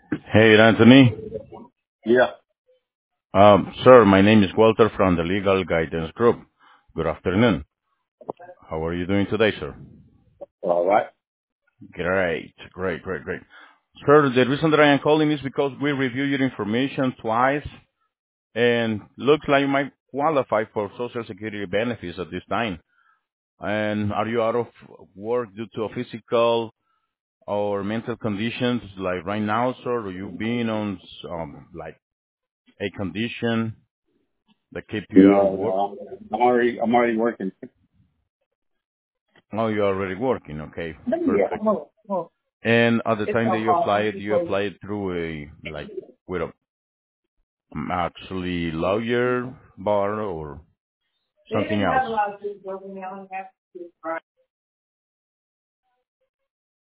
Hey, Anthony. Yeah. Sir, my name is Walter from the Legal Guidance Group. Good afternoon. How are you doing today, sir? All right. Great, great, great, great. Sir, the reason that I am calling is because we reviewed your information twice and looks like you might qualify for Social Security benefits at this time. And are you out of work due to a physical or mental conditions like right now, sir? Or you being on like a condition that keep you out of No, work? no. I'm already working. Oh, you're already working. Okay, Yeah. perfect. And at the time that you applied through with a actually lawyer bar or something else.